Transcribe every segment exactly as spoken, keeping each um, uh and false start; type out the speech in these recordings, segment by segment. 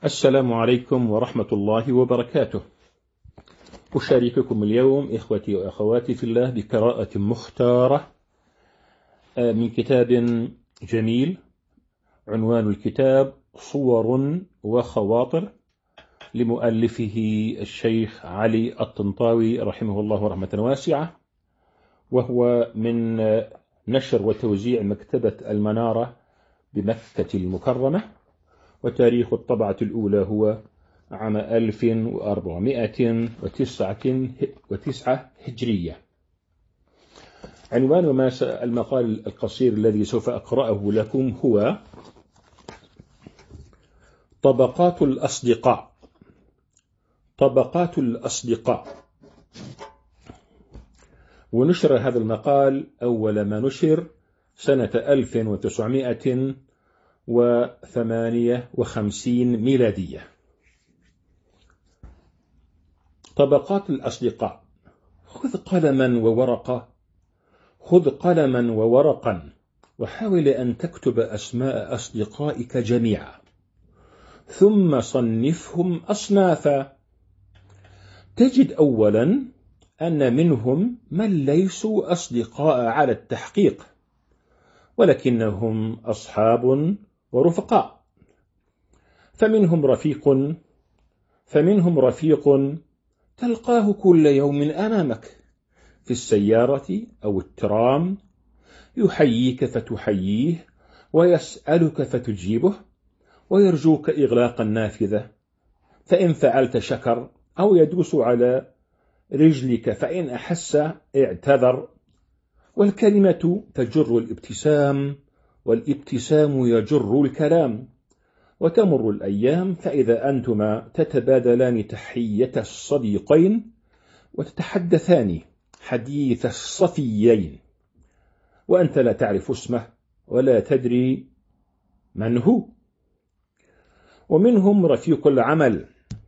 السلام عليكم ورحمة الله وبركاته. أشارككم اليوم إخوتي وأخواتي في الله بقراءة مختارة من كتاب جميل. عنوان الكتاب صور وخواطر لمؤلفه الشيخ علي الطنطاوي رحمه الله رحمة واسعة، وهو من نشر وتوزيع مكتبة المنارة بمكة المكرمة، وتاريخ الطبعة الأولى هو عام ألف وأربعمائة وتسعة هجرية. عنوان ما المقال القصير الذي سوف أقرأه لكم هو طبقات الأصدقاء. طبقات الأصدقاء. ونشر هذا المقال أول ما نشر سنة ألف وتسعمائة وثمانية وخمسين ميلادية. طبقات الأصدقاء. خذ قلما وورقة خذ قلما وورقا وحاول أن تكتب أسماء أصدقائك جميعا، ثم صنفهم أصنافا. تجد أولا أن منهم من ليسوا أصدقاء على التحقيق، ولكنهم أصحاب ورفقاء. فمنهم رفيق فمنهم رفيق تلقاه كل يوم أمامك في السيارة أو الترام، يحييك فتحييه، ويسألك فتجيبه، ويرجوك إغلاق النافذة فإن فعلت شكر، أو يدوس على رجلك فإن أحس اعتذر. والكلمة تجر الابتسام، والابتسام يجر الكلام. وتمر الأيام فإذا أنتما تتبادلان تحية الصديقين، وتتحدثان حديث الصفيين، وأنت لا تعرف اسمه ولا تدري من هو. ومنهم رفيق العمل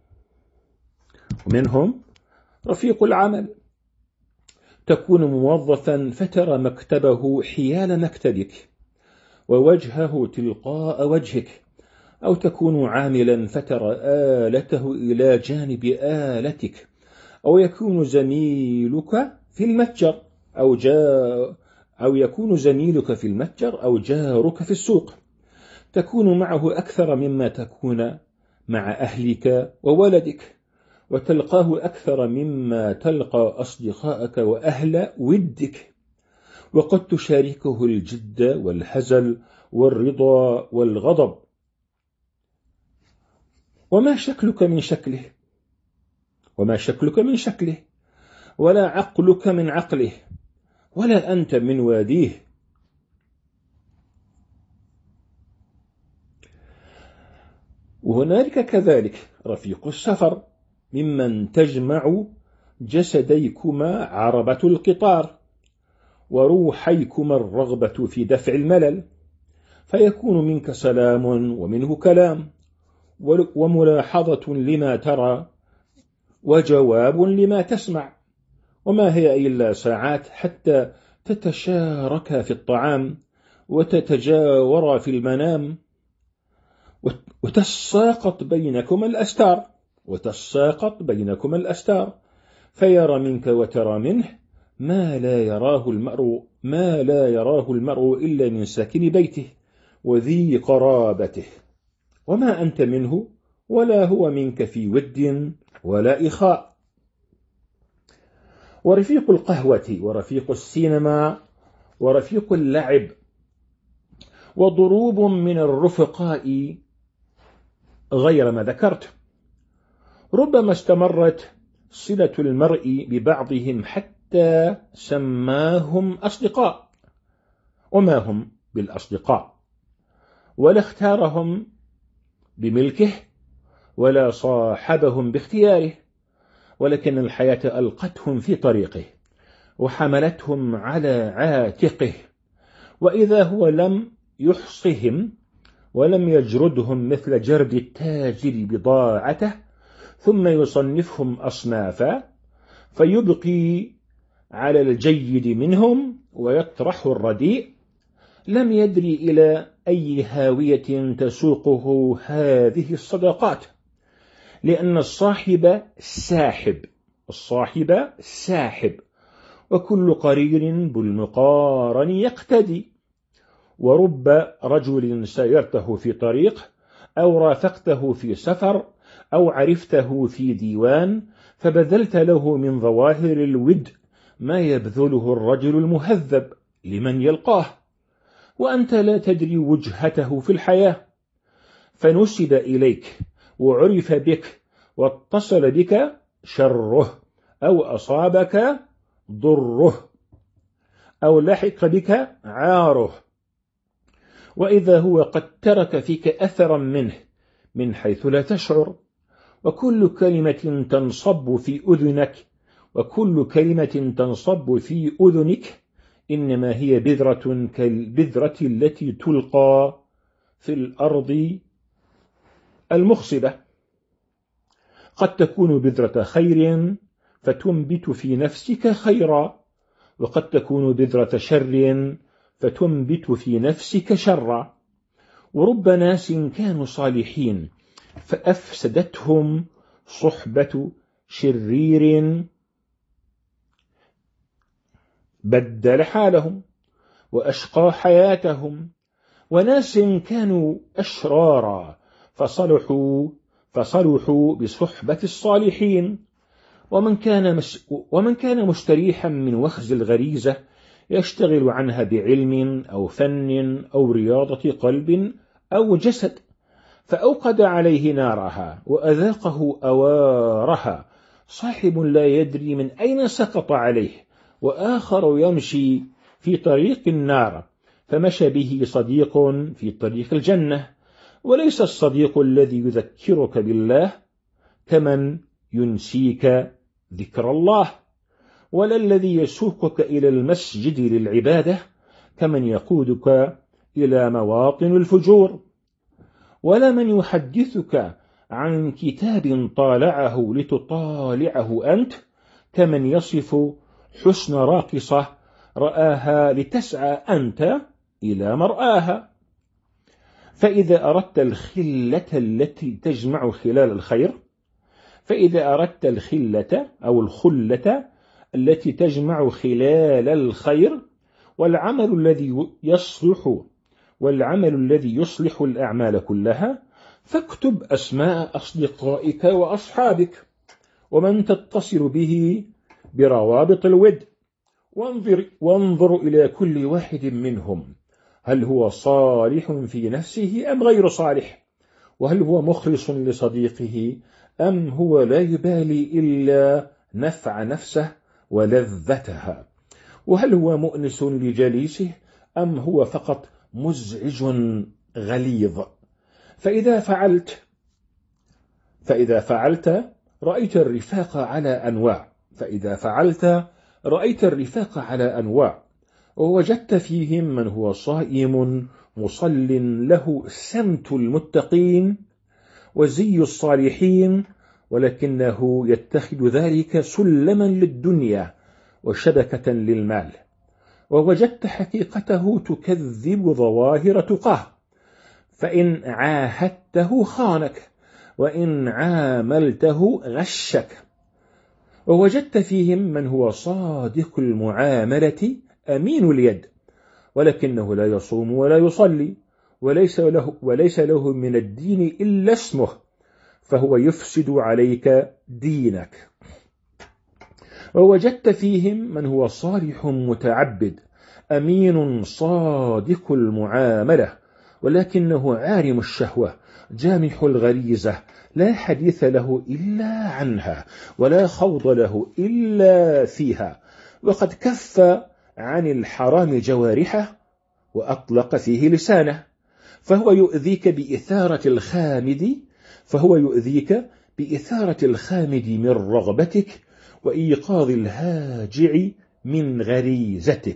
ومنهم رفيق العمل تكون موظفا فترى مكتبه حيال مكتبك ووجهه تلقاء وجهك، أو تكون عاملا فترى آلته إلى جانب آلتك، أو يكون زميلك في المتجر أو جاء أو يكون زميلك في المتجر أو جارك في السوق. تكون معه أكثر مما تكون مع أهلك وولدك، وتلقاه أكثر مما تلقى أصدقائك وأهل ودك، وقد تشاركه الجد والحزن والرضا والغضب. وما شكلك من شكله وما شكلك من شكله ولا عقلك من عقله، ولا أنت من واديه. وهنالك كذلك رفيق السفر، ممن تجمع جسديكما عربة القطار، وروحيكما الرغبة في دفع الملل، فيكون منك سلام ومنه كلام، وملاحظة لما ترى وجواب لما تسمع. وما هي إلا ساعات حتى تتشارك في الطعام، وتتجاور في المنام، وتساقط بينكم الأستار وتساقط بينكم الأستار فيرى منك وترى منه ما لا يراه المرء ما لا يراه المرء إلا من ساكن بيته وذي قرابته، وما أنت منه ولا هو منك في ود ولا إخاء. ورفيق القهوة ورفيق السينما ورفيق اللعب، وضروب من الرفقاء غير ما ذكرت. ربما استمرت صلة المرء ببعضهم حتى سماهم أصدقاء، وما هم بالأصدقاء، ولا اختارهم بملكه ولا صاحبهم باختياره، ولكن الحياة ألقتهم في طريقه وحملتهم على عاتقه، وإذا هو لم يحصهم ولم يجردهم مثل جرد التاجر بضاعته، ثم يصنفهم أصنافا فيبقي على الجيد منهم ويطرح الرديء، لم يدري إلى أي هاوية تسوقه هذه الصداقات، لأن الصاحب ساحب الصاحب ساحب وكل قرين بالمقارن يقتدي. ورب رجل سيرته في طريق، أو رافقته في سفر، أو عرفته في ديوان، فبذلت له من ظواهر الود ما يبذله الرجل المهذب لمن يلقاه، وأنت لا تدري وجهته في الحياة، فنسب إليك وعرف بك واتصل بك شره، أو أصابك ضره، أو لحق بك عاره، وإذا هو قد ترك فيك أثرا منه من حيث لا تشعر. وكل كلمة تنصب في أذنك وكل كلمة تنصب في أذنك إنما هي بذرة كالبذرة التي تلقى في الأرض المخصبة. قد تكون بذرة خير فتنبت في نفسك خيرا، وقد تكون بذرة شر فتنبت في نفسك شرا. ورب ناس كانوا صالحين فأفسدتهم صحبة شرير بدل حالهم وأشقى حياتهم، وناس كانوا أشرارا فصلحوا فصلحوا بصحبة الصالحين. ومن كان, مس ومن كان مستريحا من وخز الغريزة يشتغل عنها بعلم أو فن أو رياضة قلب أو جسد، فأوقد عليه نارها وأذاقه أوارها، صاحب لا يدري من أين سقط عليه، وآخر يمشي في طريق النار فمشى به صديق في طريق الجنة. وليس الصديق الذي يذكرك بالله كمن ينسيك ذكر الله، ولا الذي يسوقك إلى المسجد للعبادة كمن يقودك إلى مواطن الفجور، ولا من يحدثك عن كتاب طالعه لتطالعه أنت كمن يصف حسن راقصة رآها لتسعى أنت إلى مرآها. فإذا أردت الخلة التي تجمع خلال الخير فإذا أردت الخلة أو الخلة التي تجمع خلال الخير والعمل الذي يصلح والعمل الذي يصلح الأعمال كلها، فاكتب أسماء أصدقائك وأصحابك ومن تتصل به بروابط الود، وانظر, وانظر إلى كل واحد منهم هل هو صالح في نفسه أم غير صالح، وهل هو مخلص لصديقه أم هو لا يبالي إلا نفع نفسه ولذتها، وهل هو مؤنس لجليسه أم هو فقط مزعج غليظ. فإذا فعلت فإذا فعلت رأيت الرفاق على أنواع فإذا فعلت رأيت الرفاق على أنواع ووجدت فيهم من هو صائم مصل له سمت المتقين وزي الصالحين، ولكنه يتخذ ذلك سلما للدنيا وشبكة للمال، ووجدت حقيقته تكذب ظواهر تقاه، فإن عاهدته خانك وإن عاملته غشك. ووجدت فيهم من هو صادق المعاملة أمين اليد، ولكنه لا يصوم ولا يصلي وليس له, وليس له من الدين إلا اسمه، فهو يفسد عليك دينك. ووجدت فيهم من هو صالح متعبد أمين صادق المعاملة، ولكنه عارم الشهوة جامح الغريزة، لا حديث له إلا عنها ولا خوض له إلا فيها، وقد كف عن الحرام جوارحه وأطلق فيه لسانه، فهو يؤذيك بإثارة الخامد فهو يؤذيك بإثارة الخامد من رغبتك وإيقاظ الهاجع من غريزتك.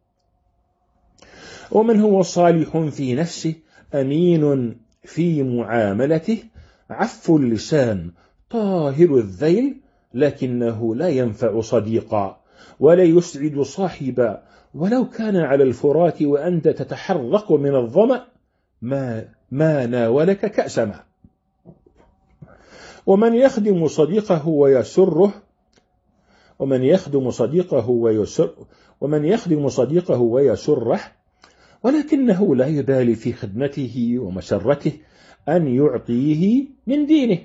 ومن هو صالح في نفسه أمين في معاملته عف اللسان طاهر الذيل، لكنه لا ينفع صديقا، ولا يسعد صاحبا ولو كان على الفرات وأنت تتحرق من الظمأ ما, ما ناولك كأس ماء. ومن يخدم صديقه ويسره ومن يخدم صديقه ويسر ومن يخدم صديقه ويسره ولكنه لا يبالي في خدمته ومسرته أن يعطيه من دينه،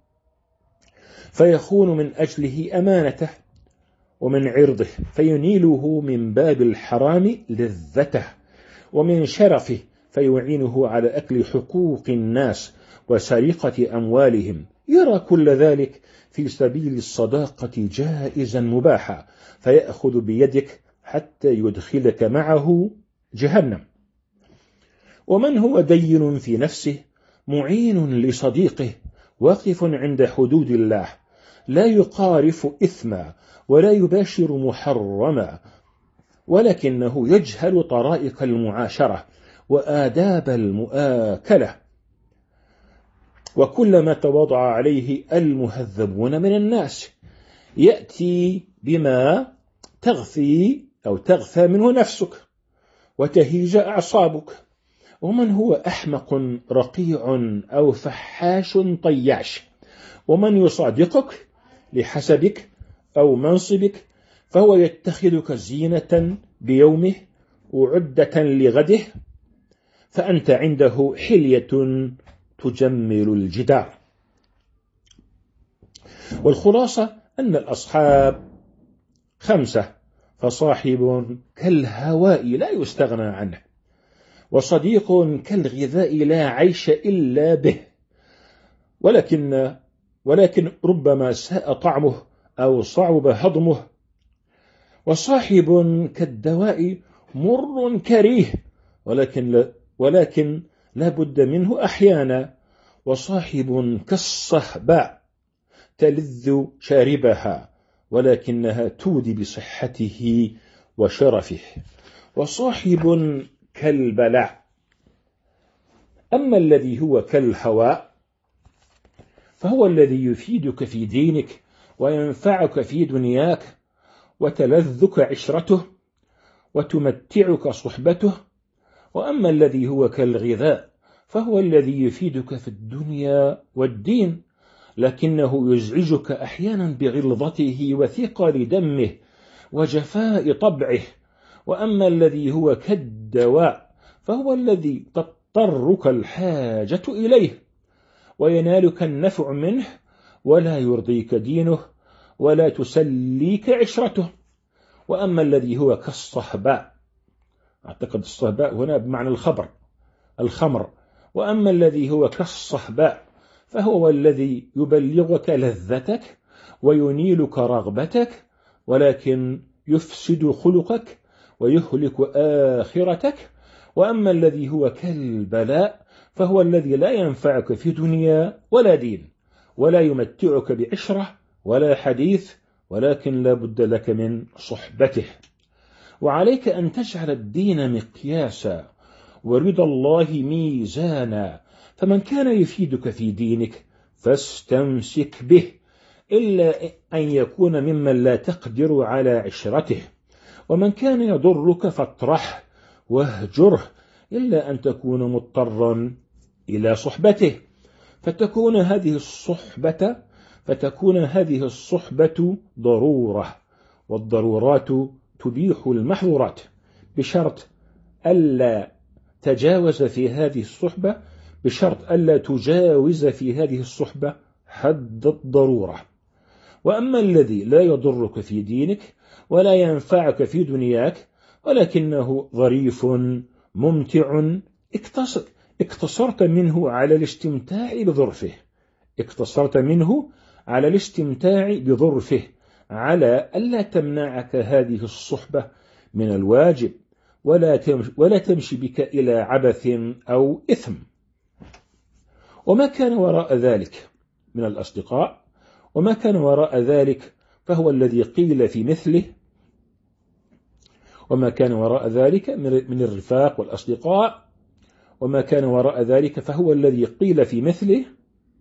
فيخون من أجله أمانته ومن عرضه، فينيله من باب الحرام لذته، ومن شرفه فيعينه على أكل حقوق الناس وسرقة أموالهم. يرى كل ذلك في سبيل الصداقة جائزا مباحا، فيأخذ بيدك حتى يدخلك معه جهنم. ومن هو دين في نفسه معين لصديقه واقف عند حدود الله، لا يقارف إثما ولا يباشر محرما، ولكنه يجهل طرائق المعاشرة وآداب المؤاكلة، وكلما تواضع عليه المهذبون من الناس يأتي بما تغثي أو تغثى منه نفسك وتهيج أعصابك. ومن هو أحمق رقيع أو فحاش طياش، ومن يصادقك لحسبك أو منصبك فهو يتخذك زينة بيومه وعدة لغده، فأنت عنده حلية تجمل الجدار. والخلاصة أن الأصحاب خمسة، فصاحب كالهواء لا يستغنى عنه، وصديق كالغذاء لا عيش إلا به، ولكن ولكن ربما ساء طعمه أو صعب هضمه، وصاحب كالدواء مر كريه ولكن لا, ولكن لا بد منه أحيانا، وصاحب كالصهباء تلذ شاربها ولكنها تودي بصحته وشرفه، وصاحب كالبلاء. أما الذي هو كالهواء فهو الذي يفيدك في دينك وينفعك في دنياك وتلذك عشرته وتمتعك صحبته. وأما الذي هو كالغذاء فهو الذي يفيدك في الدنيا والدين، لكنه يزعجك أحيانا بغلظته وثقل دمه وجفاء طبعه. وأما الذي هو كالدواء فهو الذي تضطرك الحاجة إليه وينالك النفع منه ولا يرضيك دينه ولا تسليك عشرته. وأما الذي هو كالصهباء، أعتقد الصهباء هنا بمعنى الخبر الخمر، وأما الذي هو كالصهباء فهو الذي يبلغك لذتك وينيلك رغبتك ولكن يفسد خلقك ويهلك آخرتك. وأما الذي هو كالبلاء فهو الذي لا ينفعك في دنيا ولا دين ولا يمتعك بعشرة ولا حديث، ولكن لا بد لك من صحبته. وعليك أن تجعل الدين مقياسا ورضا الله ميزانا، فمن كان يفيدك في دينك فاستمسك به، إلا أن يكون ممن لا تقدر على عشرته. ومن كان يضرك فاطرح واهجره، إلا أن تكون مضطرا إلى صحبته، فتكون هذه الصحبة فتكون هذه الصحبة ضرورة، والضرورات تبيح المحظورات، بشرط ألا تجاوز في هذه الصحبة بشرط ألا تجاوز في هذه الصحبة حد الضرورة. وأما الذي لا يضرك في دينك ولا ينفعك في دنياك ولكنه ظريف ممتع، اقتصر اقتصرت منه على الاستمتاع بظرفه اقتصرت منه على الاستمتاع بظرفه على ألا تمنعك هذه الصحبة من الواجب ولا تمشي, ولا تمشي بك إلى عبث أو إثم. وما كان وراء ذلك من الأصدقاء وما كان وراء ذلك فهو الذي قيل في مثله وما كان وراء ذلك من الرفاق والأصدقاء وما كان وراء ذلك فهو الذي قيل في مثله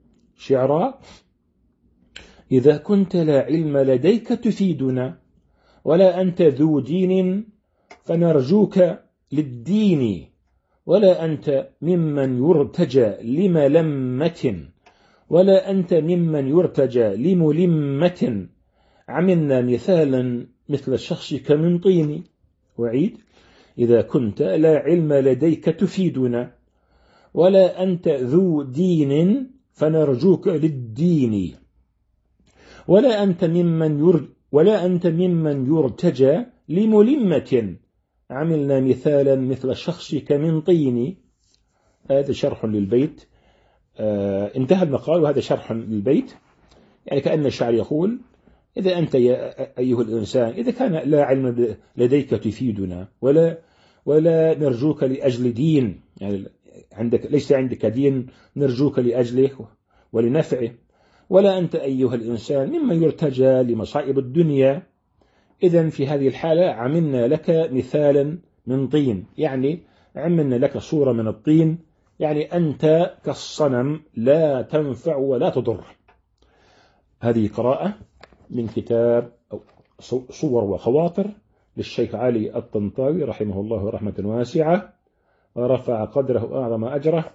شعرا: إذا كنت لا علم لديك تفيدنا ولا أنت ذو دين فنرجوك للدين، ولا أنت ممن يرتجى لملمة، ولا أنت ممن يرتجى لملمة، عملنا مثالا مثل شخصك من طين. وعيد: إذا كنت لا علم لديك تفيدنا، ولا أنت ذو دين فنرجوك للدين، ولا أنت ممن يرج ولا أنت ممن يرتجى لملمة، عملنا مثالا مثل شخصك من طين. هذا شرح للبيت. آه انتهى المقال وهذا شرح للبيت. يعني كأن الشاعر يقول: إذا أنت يا أيها الإنسان إذا كان لا علم لديك تفيدنا، ولا ولا نرجوك لأجل دين، يعني عندك ليس عندك دين نرجوك لأجله ولنفعه، ولا أنت أيها الإنسان ممن يرتجى لمصائب الدنيا، إذن في هذه الحالة عملنا لك مثالا من طين، يعني عملنا لك صورة من الطين، يعني أنت كالصنم لا تنفع ولا تضر. هذه قراءة من كتاب صور وخواطر للشيخ علي الطنطاوي رحمه الله رحمة واسعة، ورفع قدره أعظم أجره،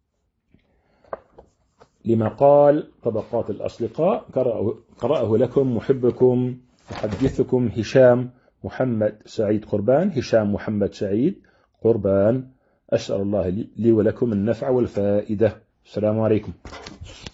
لما قال طبقات الأصدقاء. قرأه لكم محبكم محدثكم هشام محمد سعيد قربان. هشام محمد سعيد قربان. أسأل الله لي ولكم النفع والفائدة. السلام عليكم.